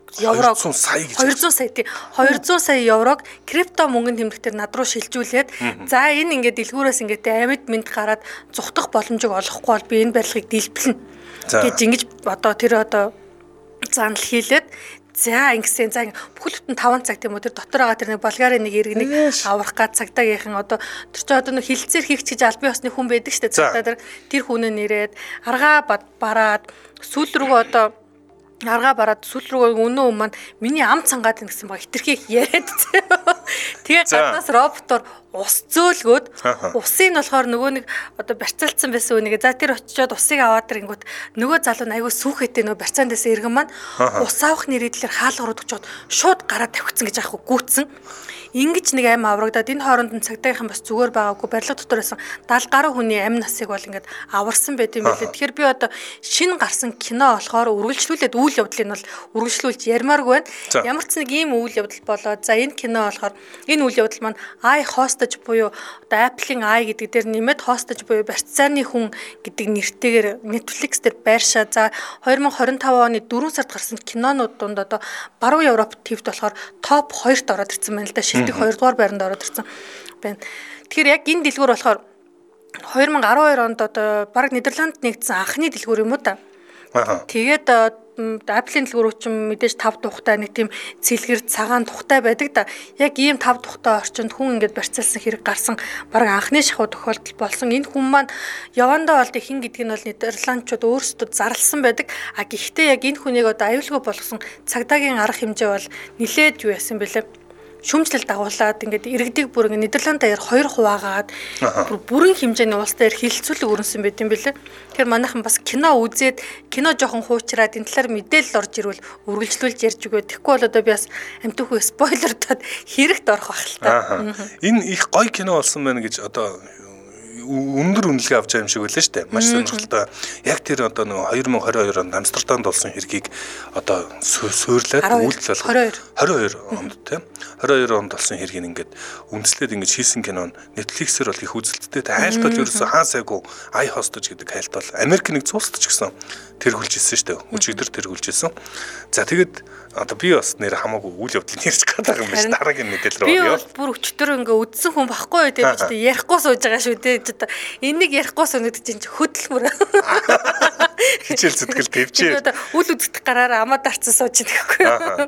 еврог 200 сая гэж 200 сая тий 200 сая еврог крипто мөнгөнд тэмдэгтэр над руу шилжүүлээд за энэ ингээд дэлгүүрээс ингээд амьд мэд гараад зүхтах боломжийг олохгүй бол би энэ барилгыг дэлбэлнэ гэж ингэж одоо тэр одоо занал хийлээд за ингэсэн за бүхэл бүтэн 5 цаг тийм үү тэр дотор байгаа тэр нэг Болгарын нэг иргэнийг аврах гад цагдаагийнхан одоо тэр ч одоо нэг хилцээр хийх гэж албан ёсны хүн байдаг шүү дээ цагдаа тэр хүнээ нэрээд аргаа бараад сүүл рүү одоо аргаа бараад сүүл рүү өнөө маань миний ам цангаад гэсэн баг хитрхийг яриад тэгээ гаднаас роботоор ус зөөлгөөд усын нь болохоор нөгөө нэг одоо барьцаалцсан байсан үнийг за тэр очиод усыг аваад ирэнгүүт нөгөө залуу нь айгүй сүхэтэй нөгөө барьцаандаас иргэн маань ус авах нэрийдлэр хаалгаар удагчод шууд гараад тавигдсан гэж аахгүй гүйтсэн ингэж нэг аим аврагдаад энэ хооронд нь цагдаагийнхан бас зүгээр байгаагүй барилга дотор байсан 70 гаруй хүний амь насыг бол ингээд аварсан байт юм билээ. Тэгэхээр би одоо шинэ гарсан кино болохоор үргэлжлүүлээд үйл явдлыг бол үргэлжлүүлж ярмааргүй байна. Ямар ч нэг ийм үйл явдал болоод за энэ кино болохоор энэ үйл явдал маань I hostage буюу одоо Apple-ийн I гэдэг дээр нэмээд hostage буюу барьцааны хүн гэдэг нэртэйгээр Netflix дээр байршаа. За 2025 оны 4 сард гарсан кинонууд донд одоо баруун Европ твт болохоор топ 2-т ороод ирсэн байна л да. 2 дугаар байранд ороод ирсэн байна. Тэгэхээр яг энэ дэлгүүр болохоор 2012 онд одоо баг Нидерланд нэгдсэн анхны дэлгүүр юм уу та. Тэгээд Apple-ийн дэлгүүрүүд ч мэдээж 5 тухтай нэг тийм цэлгэр цагаан тухтай байдаг да. Яг ийм 5 тухтай орчинд хүн ингээд барьцаалсан хэрэг гарсан баг анхны шахуу тохиолдол болсон. Энэ хүн маань явандаа болд хин гэдг нь бол Нидерландчууд өөрсдөө зарласан байдаг. А гэхдээ яг энэ хүнийг одоо аюулгүй болгосон цагдаагийн арга хэмжээ бол нилээд юу яасан бэлээ. Шүмжлэл дагуулад ингээд иргэдэг бүр ингээд Нидерланд даяар 2 хуваагаад бүрэн хэмжээний улс дээр хилцүүлэг өрнсөн байт юм билээ. Тэгэхээр манайхан бас кино үзээд кино жоохон хуучраад энэ талаар мэдээлэл орж ирвэл үргэлжлүүлж ярьж өгөө. Тэгэхгүй бол одоо би бас амтүхүү спойлердод хэрэгт орох байх л та. Энэ их гоё кино болсон байна гэж одоо өндөр үнэлгээ авч байгаа юм шиг байлаа шүү дээ. Маш сонирхолтой. Яг тэр одоо нэг 2022 онд Амстердамд болсон хэргийг одоо суурлаад үйлдэл болгох 22 онд тийм 22 онд болсон хэргийг ингээд үндэслээд ингэж хийсэн кино нь Netflix-ээр бол их үзэлттэй. Хайлтал ерөөсөө хаа сайгүй I hostage гэдэг хайлтал Америк нэг цуусч гэсэн тэргүүлж ирсэн шүү дээ. Өчигдөр тэргүүлж ирсэн. За тэгэд одоо би бас нэр хамаагүй үйл явдлыг ярьж байгаа юм байна. Дараагийн мэдээлэл рүү явъя. Би бүр өчтөр ингээ үдсэн хүн багхгүй гэдэг чинь ярихгүй сууж байгаа шүү дээ. Энийг ярихгүй суугаад чинь хөдөлмөр. Хичээл зүтгэл төвчээ. Үл үзэгдэх гараараа амаа дарцсан сууж тэгэхгүй.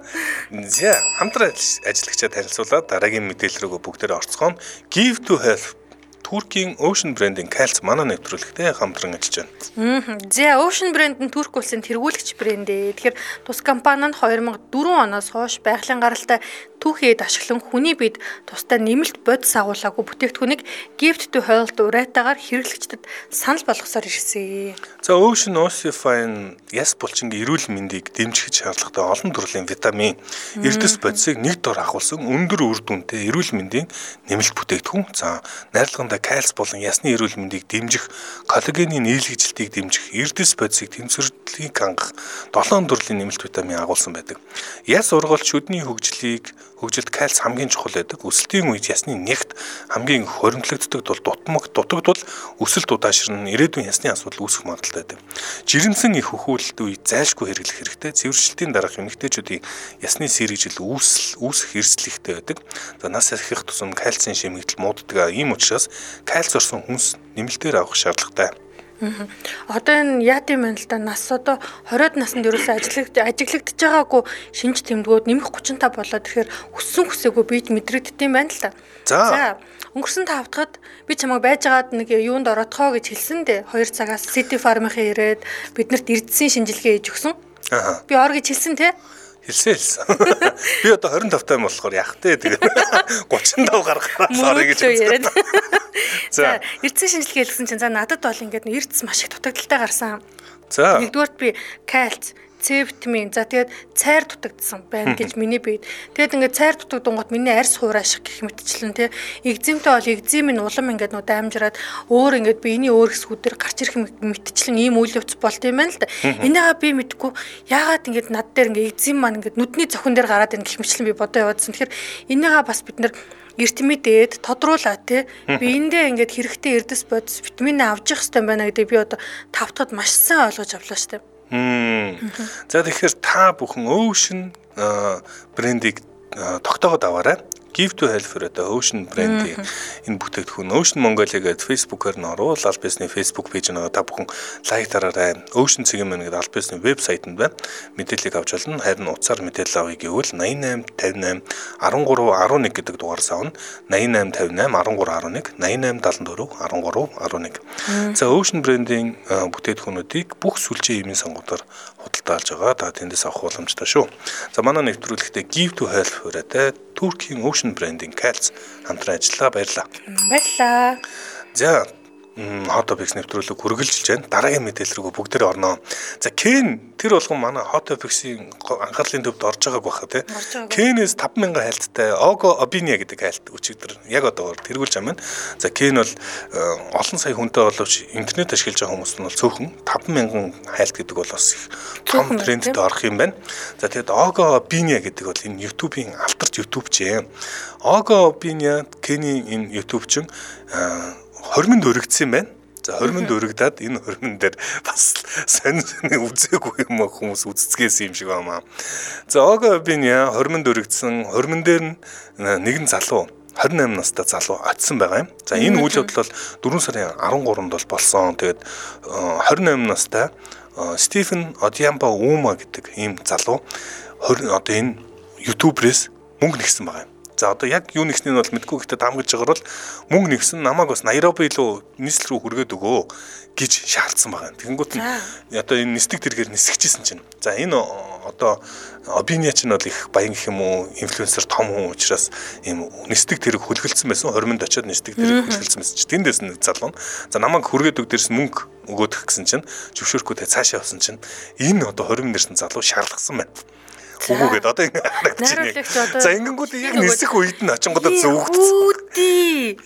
За хамтран ажиллагчаа танилцуулаад дараагийн мэдээлэл рүү бүгдээрээ орцгоно. Give to Help Туркийн Ocean брендийн кальц манай нэвтрүүлэгтэй хамтран ажиллаж байна. За Ocean брэнд нь Турк улсын тэргүүлэгч брэнд. Тэгэхээр тус компани нь 2004 оноос хойш байгалийн гаралтай түүхийд ашиглан хүний биед тусдаа нэмэлт бодис агуулаагүй бүтээгдэхүүнийг Gift to Health уреатагаар хэрэглэгчдэд санал болгосоор ирсэн. За Ocean Ossify-ын яс булчингийн эрүүл мэндийг дэмжих шаардлагатай олон төрлийн витамин, эрдэс бодисыг нэг дор ахуулсан өндөр үр дүнтэй эрүүл мэндийн нэмэлт бүтээгдэхүүн. За найрлаганда кальц болон ясны эрүүл мэндийг дэмжих, коллагений нийлэгжилтийг дэмжих, эрдэс бодисыг тэнцвэрлэлийг хангах 7 төрлийн нэмэлт витамин агуулсан байдаг. Яс ургалт шүдний хөгжилд кальц хамгийн чухал байдаг. Өсөлтийн үед ясны нэгт хамгийн хоримтлагддаг тул дутагдвал өсөлт удаашран ирээдүйн ясны асуудал үүсэх магадлалтай байдаг. Жирэмсэн их хөхүүлэлт үед зайлшгүй хэрэглэх хэрэгтэй. Цэвэршилтийн дараах эмэгтэйчүүдийн ясны сэргийлэл үүсэх эрсдэлтэй байдаг. За нас архих тусам кальцийн шимэгдэл мууддаг. Ийм учраас кальц орсон хүнс нэмэлтээр авах шаардлагатай. Одоо энэ яа гэм бэ л да нас одоо 20-од наснд ерөөсөө ажиглагдж байгаагүй шинж тэмдгүүд нэмэх 35 болоод тэгэхээр өссөн хүсээгүй бийж мэдрэгддэм байна л да. За өнгөрсөн 5 дахад би чамайг байжгаад нэг юунд ороодхоо гэж хэлсэн дээ. 2 цагаас City Farm-ын ирээд биднэрт эрдэсийн шинжилгээ хийж өгсөн. Би ор гэж хэлсэн те. Хэлсэн. Би одоо 25 тайм болохоор яах вэ? Тэгээ 35 гаргахаас орё гэж яриад. За, эрдэсийн шинжилгээ хийлгсэн чинь за надад бол ингээд эрдэс маш их дутагдaltaй гарсан. За. Нэгдүгээрт би кальц, С витамин, за тэгээд цайр дутагдсан байна гэж миний бие. Тэгээд ингээд цайр дутагдангууд миний арьс хуурай шиг гэх мэтчлэн тий. Экземтэй бол экземийн улам ингээд нөө даймжраад өөр ингээд биений өөр хэсгүүдээр гарч ирэх мэтчлэн ийм үйл явц болт юм байна л да. Энийгээ би мэдгүй яагаад ингээд над дээр ингээд экзем маань ингээд нүдний зохин дээр гараад ирэх гэх мэтчлэн би бодоо яваадсан. Тэгэхээр энийгээ бас бид нар эртмэдээд тодруулаа тий. Би эндээ ингээд хэрэгтэй эрдэс бодис витамин авч явах хэрэгтэй байна гэдэг би одоо 5 дахад маш сайн ойлгож авлаа шүү дээ. За тэгэхээр та бүхэн Ocean брендийг тогтоогоод аваарай. Give to Health одоо Ocean брендийн энэ бүтээгдэхүүн Ocean Mongolia гэдэг Facebook-оор н оруул аль бисны Facebook пэйж нэгэ та бүхэн лайк дараарай. Ocean Цэгийн мэн гэдэг аль бисны вебсайт нь байна. Мэдээллийг авч болно. Харин утсаар мэдээлэл авъя гэвэл 88 58 13 11 гэдэг дугаараас авна. 88 58 13 11 88 74 13 11. За Ocean брендийн бүтээгдэхүүнүүдийг бүх сүлжээ эмийн сонгуудаар худалдаалж байгаа. Та тэндээс авах боломжтой шүү. За манай нэвтрүүлэгтээ Give to Health хүрээтэй Туркийн Ocean брендинг Calz хамтран ажиллаа. Баярлалаа. Баярлалаа. За Hot Topics нэвтрүүлэг хүргэлжилж байна. Дараагийн мэдээлэл рүү бүгдээр орноо. За Ken тэр болгон манай Hot Topics-ийн анхаарлын төвд орж байгааг баха тий. Ken-с 5000 хайлттай Ogo Obinia гэдэг хайлт өчигдөр яг одоо тэргүүлж байгаа юм. За Ken бол олон сая хүнтэй боловч интернет ашиглаж байгаа хүмүүс нь бол цөөхөн 5000 хайлт гэдэг бол бас их том трендтэй орох юм байна. За тэгэд Ogo Obinia гэдэг бол энэ YouTube-ийн алтарч YouTube-ч юм. Ogo Obinia Ken-ийн энэ YouTube-чин 20 өргөдсөн байна. За 20 өргөдөөд энэ 20 дээр бас сонь үзээгүй юм хүмүүс үзцгээс юм шиг байна. За Ogo Obinia 20 өргөдсөн 20 дээр нэгэн залуу 28 настай залуу очсон байгаа юм. За энэ үйл явдал бол 4 сарын 13-нд бол болсон. Тэгээд 28 настай Стефен Одиамба Ума гэдэг ийм залуу одоо энэ YouTube-рээс мөнгө нэгсэн байгаа юм. За одоо яг юу нэгснийг бол мэдгүй гэхдээ дамгаж байгаа бол мөнгө нэгсэн намайг бас Найроби руу нийслэл рүү хүргээд өгөө гэж шаардсан байгаа. Тэгэнгүүт нь одоо энэ нисдэг тэргээр нисгэжсэн чинь. За энэ одоо Obinia ч нь бол их баян гэх юм уу инфлюенсер том хүн учраас ийм нисдэг тэрэг хөлгөлдсөн байсан 20-нд очиод нисдэг тэрэг хөлгөлдсөн байсан чинь тэндээс нэг залуу. За намайг хүргээд өг дээрс мөнгө өгөөдөх гэсэн чинь зөвшөөрөхгүй цаашаа явсан чинь энэ одоо 20 нэрсэн залуу шаарлгсан байна. Үгүйгээд одоо ингэ харагдаж байна. За ингэнгүүт яг нисэх үед нь очингодоо зүгдсэн.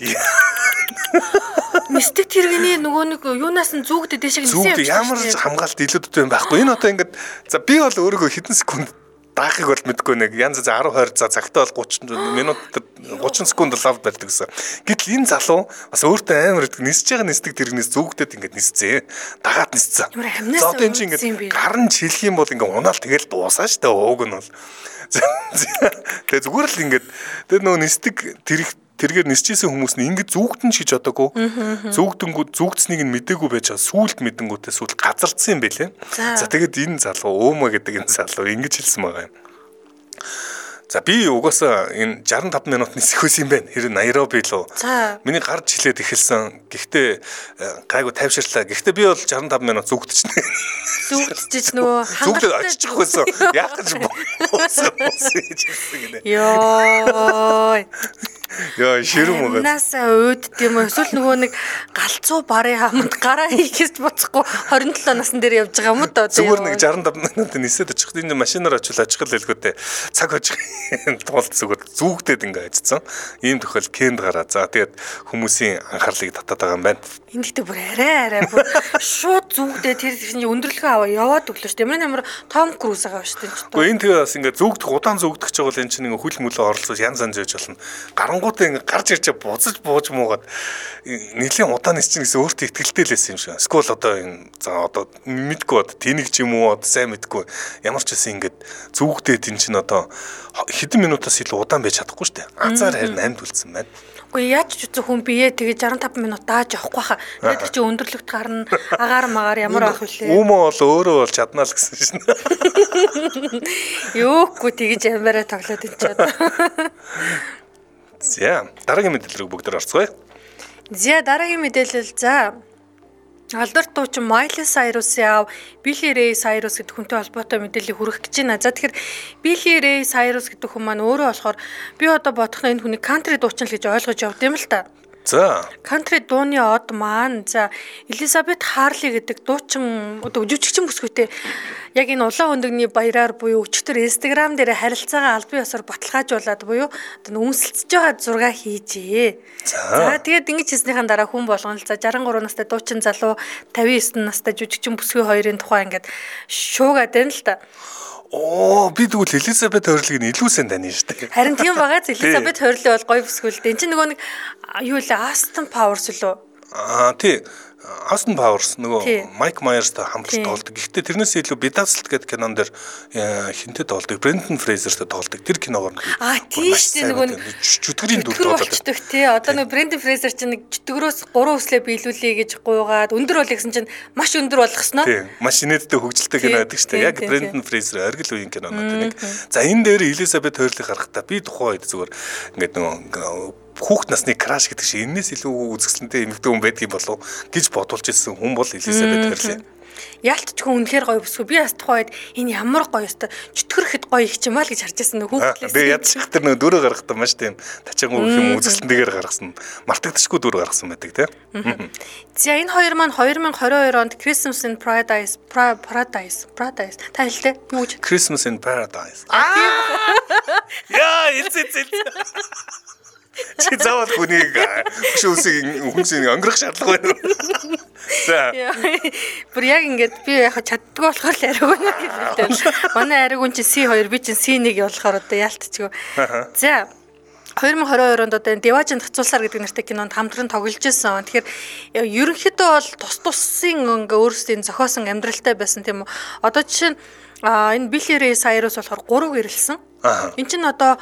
Мистик тэрэгний нөгөө нэг юунаас нь зүгдээд дэшиг нисэн юм. Ямар хамгаалт илүүдэд юм байхгүй. Энэ одоо ингэ за би бол өөрийгөө хэдэн секунд даахыг бол мэдгүй нэг янз 10 20 за цагтаа бол 30 минут 30 секунд лав барьдаг гэсэн. Гэтэл энэ залуу бас өөртөө амар их нисэж байгаа нисдэг тэрнээс зүгдээд ингэ нисцээ. Дагаад нисцээ. За одоо энэ чинь ингэ гарн чилэх юм бол ингэ унаал тэгэл дуусаа штэ ууг нь бол. Тэгээ зүгээр л ингэ тэр нөгөө нисдэг тэргээр нисчихсэн хүмүүс нь ингэ зүгдэн ч гэж бодоагүй. Зүгдэнгүүд зүгдснийг нь мдээгүй байж байгаа. Сүүлд мэдэнгүүтээ сүүл газардсан юм байлээ. За тэгээд энэ залуу Уума гэдэг энэ залуу ингэж хэлсэн байгаа юм. За би угаасаа энэ 65 минут нисэх байсан юм байна. Хэрэг Найроби руу. Миний гарч хилээд эхэлсэн. Гэхдээ гайгүй тайвширлаа. Гэхдээ би бол 65 минут зүгдчихнэ. Зүгдчихэж нөгөө зүгдээд очих байсан. Яах гэж боосон гэж хэлсэн гинэ. Йоо. Яа ширэм байгаа. Наасаа өөд тийм үү? Эсвэл нөгөө нэг галзуу барын хамт гараа хийхээс буцахгүй 27 насн дээр явж байгаа юм да. Зүгээр нэг 65 минут нисээд очих. Энэ машинаар очил очих л хэлгүүтэй. Цаг очих тулд зүгээр зүгдээд ингээ ажицсан. Ийм тохиол Кенд гараа. За тэгээд хүмүүсийн анхаарлыг татаад байгаа юм байна. Энэ гэхдээ бүр арай бүр шууд зүгдээ тэр чинь өндөрлөгөө аваа яваад өглөө шүү дээ. Ямар Том Круз байгаа шүү дээ. Гэхдээ энэ тэгээ бас ингээ зүгдэх удаан зүгдэх ч байгаа л энэ чинь ингээ хүл мөлөө оролцож янз янз яж болно. Гарангуудаа ингээ гарч ирж буцаж бууж муугаад нэлийн удаан нис чинь гэсэн өөртөө ихтгэлтэй л байсан юм шиг. Скол одоо энэ за одоо мэдгүй бод тэнэг ч юм уу одоо сайн мэдгүй. Ямар ч байсан ингээ зүгдээд энэ чинь одоо хэдэн минутаас илүү удаан байж чадахгүй шүү дээ. Азар харин амьд үлдсэн байна. Үгүй яаж ч үзэх хүн бие тэгээ 65 минут дааж явахгүй хаа. Тэгээд чи өндөрлөгт гарна агаар магаар ямар авах вүлээ. Үмөө бол өөрөө бол чаднаа л гэсэн шин. Юугүй тэгж амбараа тоглоод энэ. За дараагийн мэдээлэл бүгд орцгоё. За дараагийн мэдээлэл за Алберт дуучин Майли Сайрусын аав Билли Рэй Сайрус гэдэг хүнтэй холбоотой мэдээллийг хүргэх гэж байна. За тэгэхээр Билли Рэй Сайрус гэдэг хүн маань өөрөө болохоор би одоо бодох нь энэ хүний кантри дуучин л гэж ойлгож явд юм л та. За кантри дууны од маань за Элизабет Харли гэдэг дуучин одоо жүжигчин бүсгүйтэй яг энэ улаан хөндөгний баяраар буюу өчтөр Instagram дээр харилцаагаа аль бие ёсоор баталгаажуулаад буюу одоо үнсэлцэж байгаа зураг хийжээ. За тэгээд ингэж хийснийхэн дараа хүн болгон л за 63 настай дуучин залуу 59 настай жүжигчин бүсгүй хоёрын тухай ингээд шуугаад байна л та. Оо би тэгвэл Элизабет Хорлыг нь илүү сайн даны шүү дээ. Харин тийм байгаа. Элизабет Хорли бол гоё бүсгүүл дээ. Энд чинь нөгөө нэг юу лээ Астон Пауэрс лөө. Тий. Austin Powers нөгөө Mike Myers-тай хамтарч тоглодог. Гэхдээ тэрнээс илүү Bedazzled гэдэг кинон дээр хинтээ тоглодог. Brendan Fraser-тай тоглодог. Тэр киногоор тийш нөгөө чөтгөрийн дүр тоглодог. Тий. Одоо нөгөө Brendan Fraser чинь нэг чөтгөрөөс 3 хүслээ биелүүлээ гэж гуйгаад өндөр бол гэсэн чинь маш өндөр болох сноо. Тий. Маш инээдтэй хөгжилтэй кино байдаг шүү дээ. Яг Brendan Fraser оргил үеийн кинонууд нэг. За энэ дээр Elizabeth Hurley гарахтаа би тухайн үед зүгээр ингээд нөгөө хүүхд насны краш гэдэг шиг энэс илүү үзэсгэлэнтэй эмэгтэй хүн байдгийг болов гэж бодулж ирсэн хүн бол Elizabeth Hurley. Яалтч хүн үнэхээр гоё бүсгүй. Би бас тухайд энэ ямар гоё өстой чөтгөрөхөд гоё их юм аа л гэж харж байсан хүүхдлээс. Би ядчих тэр нөгөө дөрөв гаргахдаа маш тийм тачаан юм үзэсгэлэнтэйгээр гаргасан. Мартагдчихгүй дөрөв гаргасан байдаг тийм. За энэ хоёр маань 2022 онд Christmas in Paradise та хэлтэй юу гэж? Christmas in Paradise. Яа, эцэц. Чи заавал хүнийг хүнсийг өнгөрөх шаардлага байна уу? За. Бүр яг ингээд би яг чаддгүй болохоор л ариг үнэ гэлээ. Манай ариг үн чи C2 би чи C1 явуулахаар одоо яалтчихгүй. За. 2022 онд одоо Деважин тацуулсаар гэдэг нэртэй кинонд хамтран тоглож ирсэн. Тэгэхээр ерөнхийдөө бол тус-тусын ингээ өөрсдийн зохиосон амьдралтай байсан тийм үү. Одоо жишээ нь энэ Billy Ray Cyrus болохоор 3 гэрэлсэн. Энд чинь одоо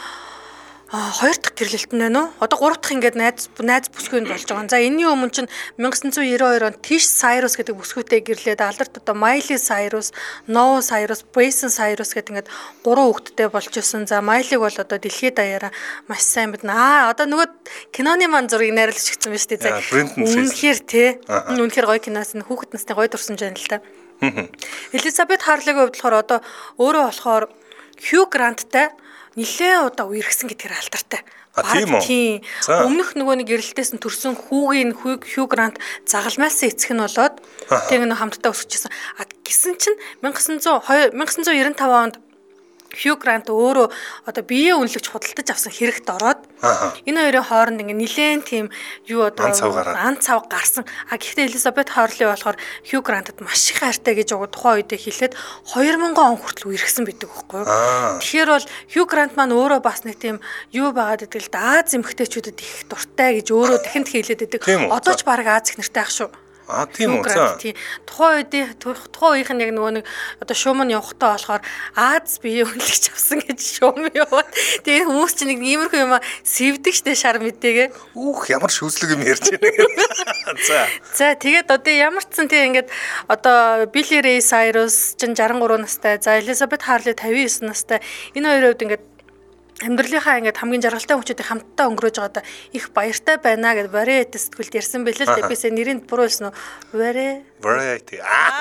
2 дахь гэрлэлтэн байна уу? Одоо 3 дахь ингээд найз бүсгүйнд болж байгаа. За энэний өмнө чинь 1992 онд Tish Cyrus гэдэг бүсгүйтэй гэрлээд алдарт одоо Miley Cyrus, Noah Cyrus, Bryson Cyrus гэдэг ингээд 3 хүүхэдтэй болж ирсэн. За Miley-г бол одоо дэлхийд даяараа маш сайн мэднэ. Одоо нөгөө киноны маань зургийг найруулж өгсөн биз дээ. Үнэхээр тий. Үнэхээр гоё киноос нь хүүхэд насны гоё дурсамж байна л та. Elizabeth Hurley-гийн хувьд болохоор одоо өөрөө болохоор Hugh Grant-тай нилээн удаа үерхсэн гэдгээр алдартай. Тийм үү. Өмнөх нөгөө нэг гэрэлтээс нь төрсөн хүүгийн Hugh Grant загалмайлсан эцэг нь болоод тэг нэг хамтдаа өсөжсэн. Гэсэн чинь 1995 онд Hugh Grant өөрөө одоо биеэ үнэлэгч худалдаж авсан хэрэгт ороод энэ хоёрын хооронд ингээ нилээн тийм юу одоо ан цав гарсан. Гэхдээ Elizabeth Hurley болохоор Hugh Grant-д маш их хайртай гэж тухайн үедээ хэлээд 2000 он хүртэл үерхсэн байдаг байхгүй юу. Тэгэхээр бол Hugh Grant маань өөрөө бас нэг тийм юу байгаад идэг л да Аз эмэгтэйчүүдэд их дуртай гэж өөрөө дахинд хэлээд идэг. Одоо ч баг Аз их нэртэй ах шүү. Тийм үү. Тухайн үеийнх нь яг нөгөө нэг одоо шуумын явахтаа болохоор Аз бие үнэлж авсан гэж шуум яваад тэгээ хүмүүс чинь нэг иймэрхүү юм сэвдэг штэ шар мэдээгээ. Ямар шүүслэг юм ярьж байна. За тэгээд одоо ямар ч сан тийм ингээд одоо Billy Ray Cyrus чинь 63 настай. За Elizabeth Hurley 59 настай. Энэ хоёр хувьд ингээд амьдралынхаа ингээд хамгийн жаргалтай хүмүүстэй хамтдаа өнгөрөөж байгаадаа их баяртай байна гэд Variety сэтгүүлд ярьсан байлээ л дээ. Би сая нэрийг буруу хэлсэн үү? Variety.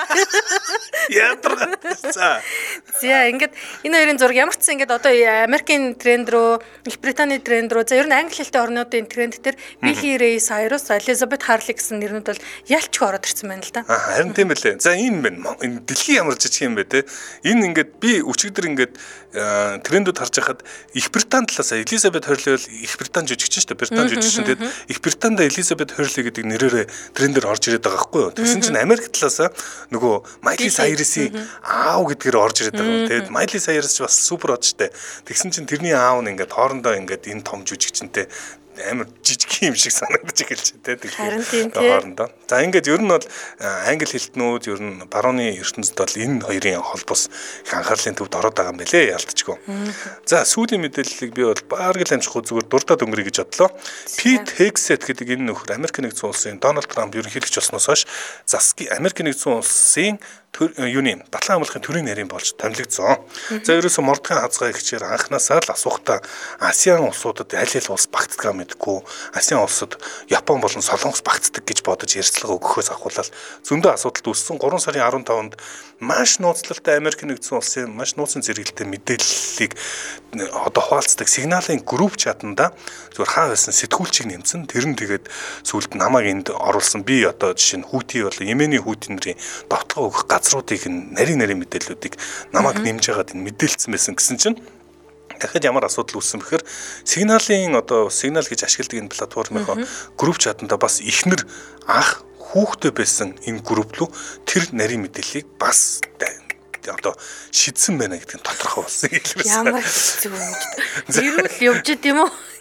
Яатраа. За ингээд энэ хоёрын зураг ямар ч ингээд одоо Америкийн тренд руу, Их Британий тренд руу, за ер нь англи хэлтэй орнуудын тренд дээр Billy Ray Cyrus, Elizabeth Hurley гэсэн нэрнүүд бол ялч ороод ирсэн байна л да. Харин тийм байлээ. За энэ байна. Энэ дэлхийн ямар жижиг юм бэ те. Энэ ингээд би өчигдөр ингээд трендүүд харж байхад Их Британи талаас Elizabeth Hurley бол Их Британи жүжигчин шүү дээ. Британи жүжигчин. Тэгээд Их Британд Elizabeth Hurley гэдэг нэрээр трендээр орж ирээд байгаа байхгүй юу. Тэгсэн чинь Америк талаас нөгөө Miley Cyrus-ийн аав гэдгээр орж ирээд байгаа. Тэгээд Miley Cyrus ч бас супер одчтой. Тэгсэн чинь тэрний аав нь ингээд хоорондоо ингээд энэ том жүжигчнтэй амар жижиг юм шиг санагдаж эхэлж тэ. Тэгэхээр хоорондоо. За ингээд ер нь бол англи хэлтнүүд ер нь барууны ертөнцид бол энэ хоёрын холбоос их анхаарлын төвд ороод байгаа юм байлээ ялтчгүй. За сүүлийн мэдээллийг би бол бараг л амжихгүй зүгээр дурдаад өнгөрье гэж бодлоо. Pete Hegseth гэдэг энэ нөхөр Америк нэгдсэн улсын Donald Trump ерөнхийлөгч болсноос хойш Америк нэгдсэн улсын юуны батлан амлахын төрийн нарийн болж томилогдсон. За ерөөсө мордгийн хазгай гिचээр анханасаа л асуухта ASEAN улсуудад аль аль улс багтдаг мэдгүй. ASEAN улсад Япон болон Солонгос багтдаг гэж бодож ярьцлага өгөхөөс ахуулаад зөндөө асуудал үүссэн. 3 сарын 15-нд маш нууцлалтай Америк нэгдсэн улсын маш нууцын зэрэгэлтэй мэдээллийг одоо хуваалцдаг сигналын групп чатанда зөвхөн хаа байсан сэтгүүлчийг нэмсэн. Тэр нь тэгээд сүүлд намайг энд оруулсан. Би одоо жишээ нь Хүүти бол Йемений Хүүти нарын довтлого өгөх газруудыг нарийн мэдээллүүдийг намайг нэмж хагаад энэ мэдээлсэн байсан гэсэн чинь дахиад ямар асуудал үүссэн бэхээр сигналын одоо сигнал гэж ашигладаг энэ платформынхоо групп чатанда бас ихнэр ах хүүхдээ байсан энэ групп руу тэр нарийн мэдээллийг бас одоо шидсэн байна гэдэг нь тодорхой болсон хэлбэрсэн. Ямар хэцүү юм бэ? Зэрүүл явж ид юм уу?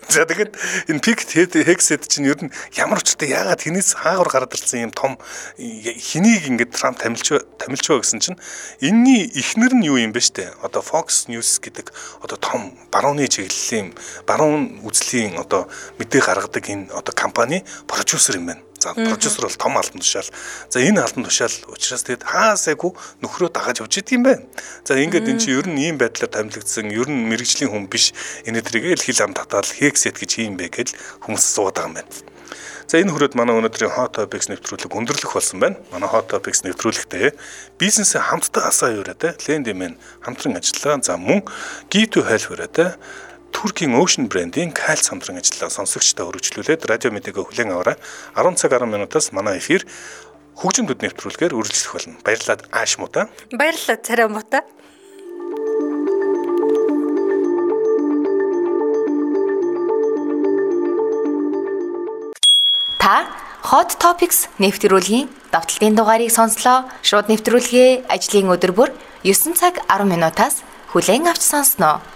За тэгээд энэ picked hex чинь ер нь ямар учиртай яагаад хинээс хаагаар гараад ирсэн юм том хэнийг ингээд Трамп тамилчваа гэсэн чинь энэний ихнэр нь юу юм бэ штэ. Одоо Fox News гэдэг одоо том барууны чиглэлийн баруун үзлийн одоо мэдээ гаргадаг энэ одоо компани продюсер юм байна. За продюсер бол том албан тушаал. За энэ албан тушаал учраас тэгэд хаасайгүй нөхрөө дагаж явж идэг юм байна. За ингээд энэ чинь ер нь ийм байдлаар томилогдсон, ер нь мэрэгжлийн хүн биш. Энэ тэрийг л хил ам татаад хексет гэж юм бэ гэж хүмүүс суудаг юм байна. За энэ хүрээд манай өнөөдрийн Hot Topics нэвтрүүлэг өндөрлөх болсон байна. Манай Hot Topics нэвтрүүлэгтээ бизнесээ хамтдаа асаа юураатай Lendman хамтран ажиллаа. За мөн G2 Health хүрээтэй Туркийн Ocean брендийн Kals хамтран ажиллаа сонсогчдод өргөжлүүлээд радио мэдээгээ хүлээн аваарай. 10 цаг 10 минутаас манай эфир хөгжимдөд нэвтрүүлгээр үргэлжлэх болно. Баярлалаа Аашмуута. Баярлалаа Царамуута. Та Hot Topics нэвтрүүлгийн давталтын дугаарыг сонслоо. Шууд нэвтрүүлгээ ажлын өдөр бүр 9 цаг 10 минутаас хүлээн авч сонсноо.